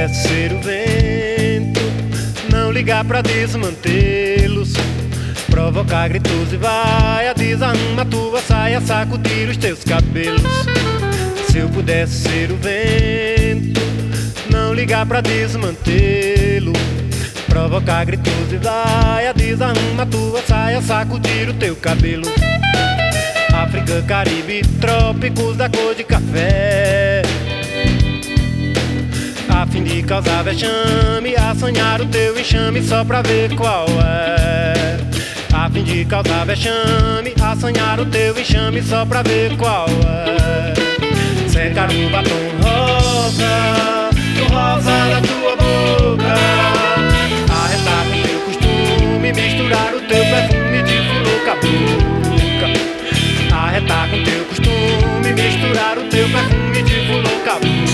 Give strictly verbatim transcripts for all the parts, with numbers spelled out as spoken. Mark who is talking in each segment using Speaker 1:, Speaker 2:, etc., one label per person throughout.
Speaker 1: pudesse ser o vento, não ligar pra desmantê-los, provocar gritos e vaia, desarruma tua saia, sacudir os teus cabelos. Se eu pudesse ser o vento, não ligar pra desmantê-lo, provocar gritos e vaia, desarruma tua saia, sacudir o teu cabelo. África, Caribe, trópicos da cor de café, a fim de causar vexame, assanhar o teu enxame só pra ver qual é. A fim de causar vexame, assanhar o teu enxame só pra ver qual é. Secar o batom rosa, o rosa da tua boca, arretar com teu costume, misturar o teu perfume de flor cabocla. Arretar com teu costume, misturar o teu perfume de flor cabocla.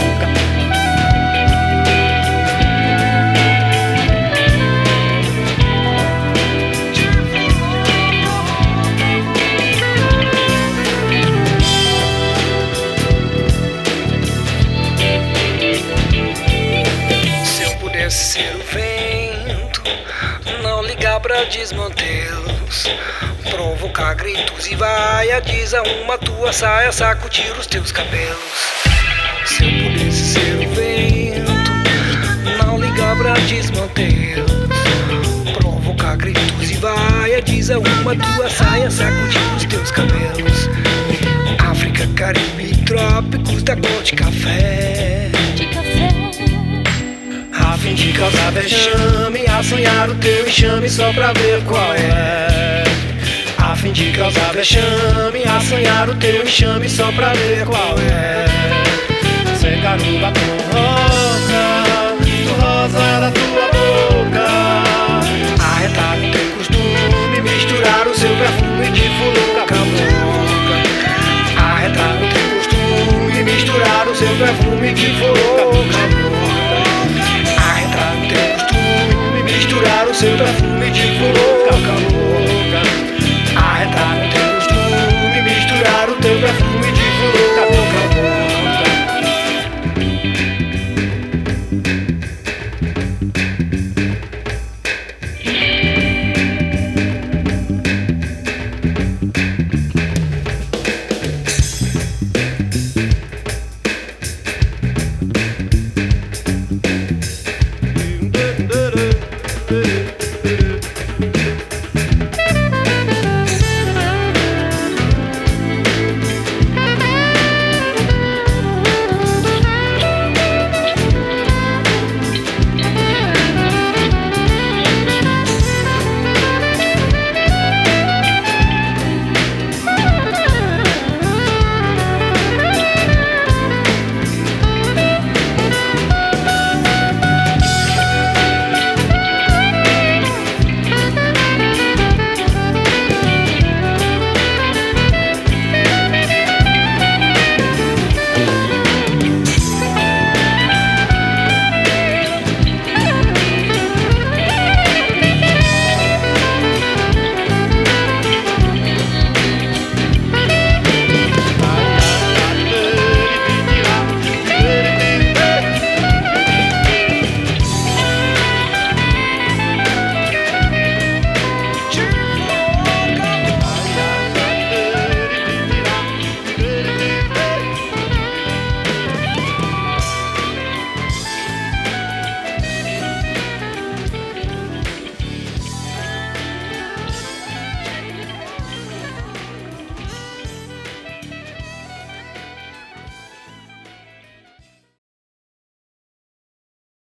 Speaker 2: Ser o vento, não ligar pra desmantê-los, provocar gritos e vaia, desarruma tua saia, sacudir os teus cabelos. Se eu pudesse ser o vento, não ligar pra desmantê-los, provocar gritos e vaia, desarruma tua saia, sacudir os teus cabelos. África, Caribe, trópicos da cor de café, a fim de causar vexame, assanhar o teu enxame só pra ver qual é. A fim de causar vexame, assanhar o teu enxame só pra ver qual é. Secar o batom